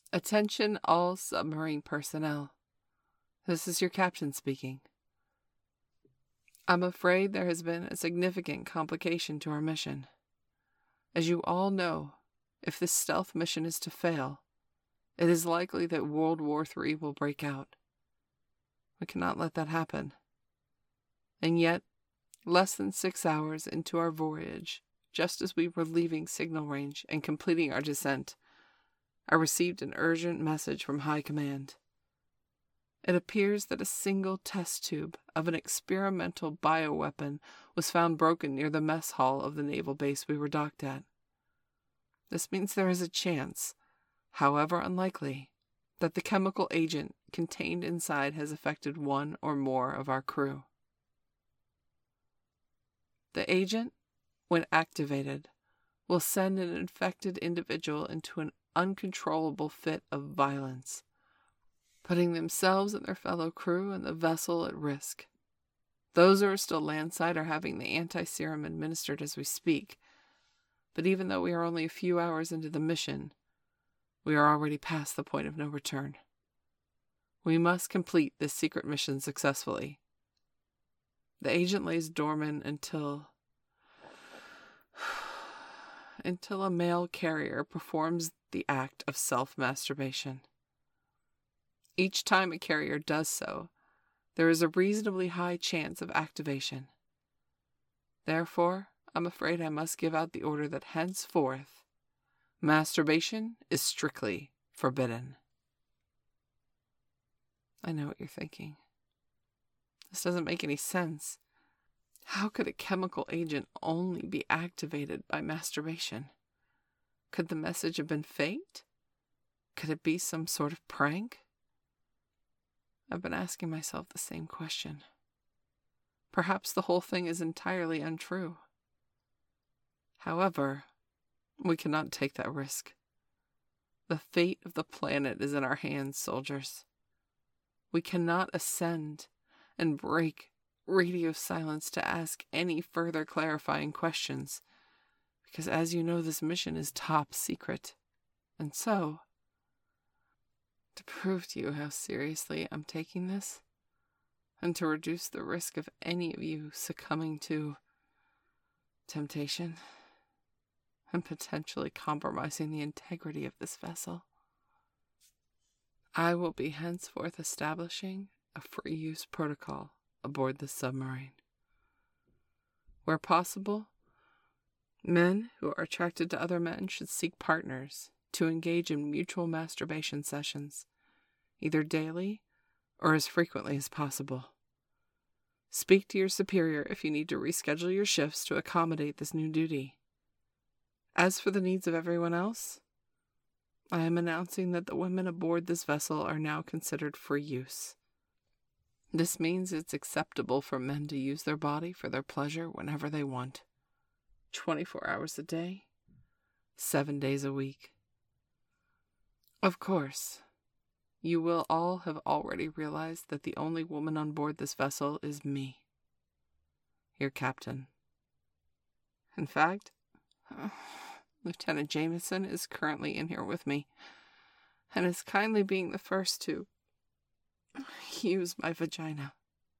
Attention all submarine personnel. This is your captain speaking. I'm afraid there has been a significant complication to our mission. As you all know, if this stealth mission is to fail, it is likely that World War III will break out. We cannot let that happen. And yet, less than 6 hours into our voyage, just as we were leaving signal range and completing our descent, I received an urgent message from High Command. It appears that a single test tube of an experimental bioweapon was found broken near the mess hall of the naval base we were docked at. This means there is a chance, however unlikely, that the chemical agent contained inside has affected one or more of our crew. The agent, when activated, will send an infected individual into an uncontrollable fit of violence, putting themselves and their fellow crew and the vessel at risk. Those who are still landside are having the anti-serum administered as we speak, but even though we are only a few hours into the mission, we are already past the point of no return. We must complete this secret mission successfully. The agent lays dormant until a male carrier performs the act of self-masturbation. Each time a carrier does so, there is a reasonably high chance of activation. Therefore, I'm afraid I must give out the order that henceforth, masturbation is strictly forbidden. I know what you're thinking. This doesn't make any sense. How could a chemical agent only be activated by masturbation? Could the message have been faked? Could it be some sort of prank? I've been asking myself the same question. Perhaps the whole thing is entirely untrue. However, we cannot take that risk. The fate of the planet is in our hands, soldiers. We cannot ascend and break radio silence to ask any further clarifying questions, because as you know, this mission is top secret. And so, to prove to you how seriously I'm taking this, and to reduce the risk of any of you succumbing to temptation and potentially compromising the integrity of this vessel, I will be henceforth establishing a free use protocol aboard this submarine. Where possible, men who are attracted to other men should seek partners to engage in mutual masturbation sessions, either daily or as frequently as possible. Speak to your superior if you need to reschedule your shifts to accommodate this new duty. As for the needs of everyone else, I am announcing that the women aboard this vessel are now considered free use. This means it's acceptable for men to use their body for their pleasure whenever they want. 24 hours a day, 7 days a week. Of course, you will all have already realized that the only woman on board this vessel is me, your captain. In fact, Lieutenant Jameson is currently in here with me, and is kindly being the first to use my vagina.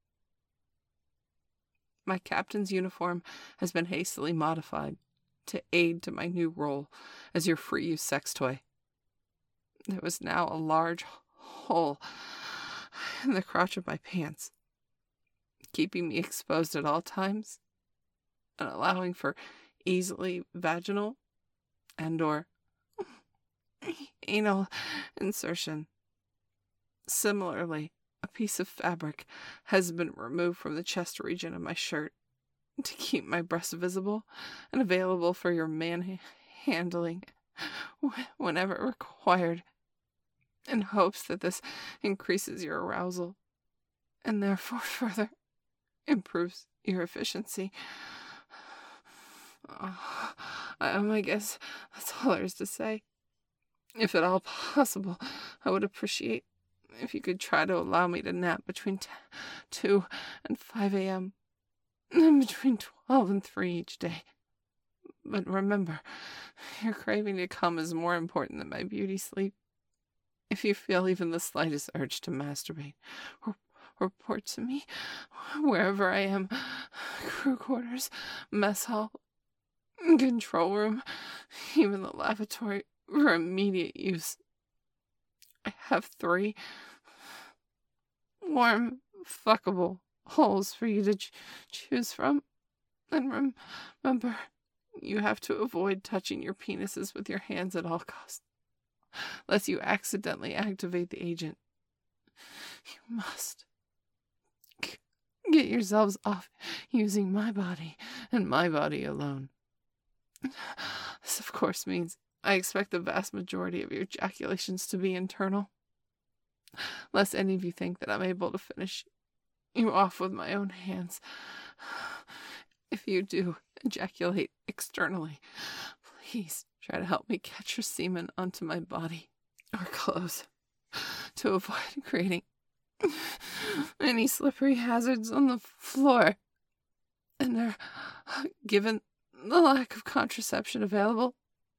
My captain's uniform has been hastily modified to aid to my new role as your free-use sex toy. There was now a large hole in the crotch of my pants, keeping me exposed at all times and allowing for easily vaginal and/or anal insertion. Similarly, a piece of fabric has been removed from the chest region of my shirt to keep my breasts visible and available for your manhandling whenever required, in hopes that this increases your arousal and therefore further improves your efficiency. I guess that's all there is to say. If at all possible, I would appreciate if you could try to allow me to nap between 2 and 5 a.m. and between 12 and 3 each day. But remember, your craving to come is more important than my beauty sleep. If you feel even the slightest urge to masturbate, report to me wherever I am. Crew quarters, mess hall, control room, even the lavatory for immediate use. I have 3 warm, fuckable holes for you to choose from. And remember, you have to avoid touching your penises with your hands at all costs, lest you accidentally activate the agent. You must get yourselves off using my body and my body alone. This, of course, means I expect the vast majority of your ejaculations to be internal, lest any of you think that I'm able to finish you off with my own hands. If you do ejaculate externally, please try to help me catch your semen onto my body or clothes to avoid creating any slippery hazards on the floor. And given the lack of contraception available,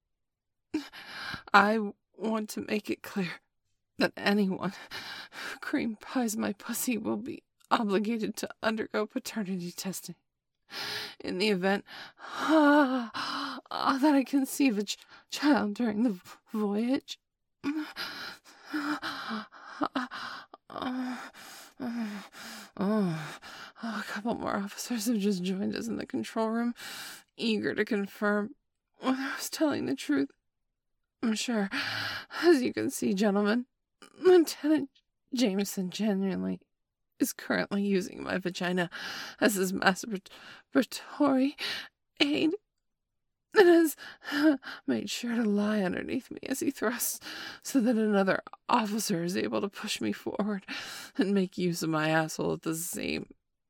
I want to make it clear that anyone who cream pies my pussy will be obligated to undergo paternity testing. In the event that I conceive a child during the voyage. A couple more officers have just joined us in the control room, eager to confirm whether I was telling the truth. I'm sure, as you can see, gentlemen, Lieutenant Jameson genuinely is currently using my vagina as his masturbatory aid, and has made sure to lie underneath me as he thrusts, so that another officer is able to push me forward and make use of my asshole at the same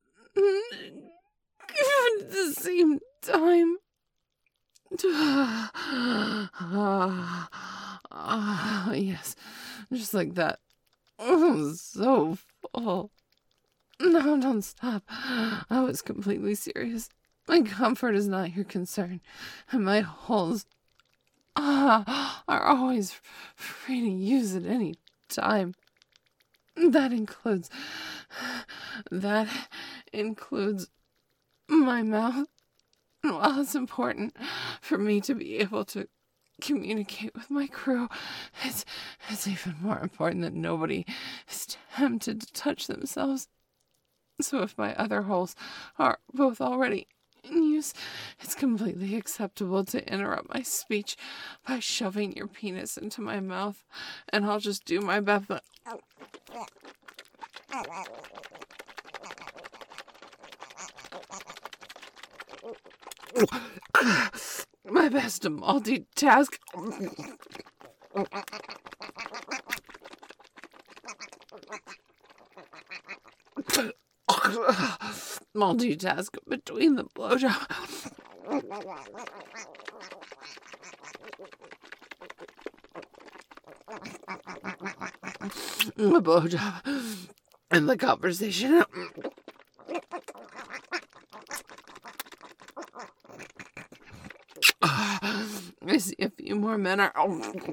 time. Yes, just like that. Oh, so full. No, don't stop. I was completely serious. My comfort is not your concern, and my holes are always free to use at any time. That includes my mouth. And while it's important for me to be able to communicate with my crew, it's even more important that nobody is tempted to touch themselves. So if my other holes are both already in use, it's completely acceptable to interrupt my speech by shoving your penis into my mouth, and I'll just do my best. My best to multitask. Multitask between the blowjob. The blowjob and the conversation. I see a few more men are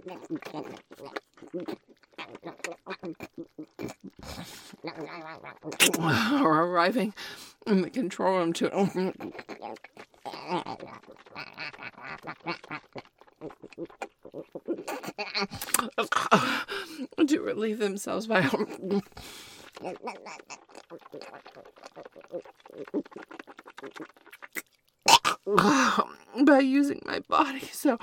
arriving in the control room to relieve themselves by using my body. So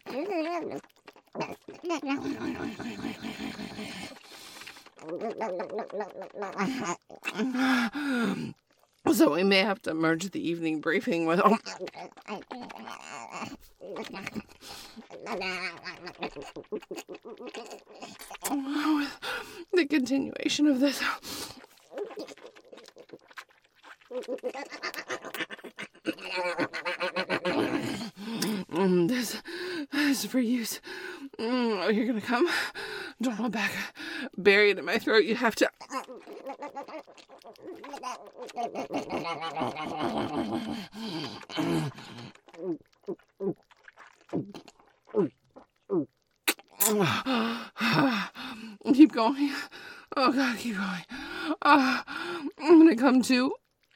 we may have to merge the evening briefing with the continuation of this. This is for use. You're gonna come. Don't hold back. Bury it in my throat. You have to. keep going. Oh, God, keep going. I'm gonna come to.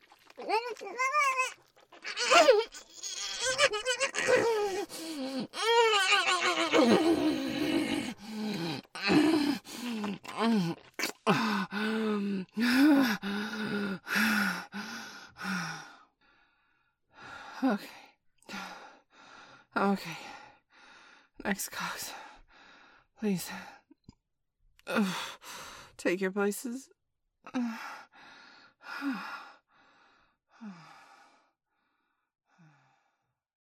Okay. Okay. Next, Cox. Please. Take your places.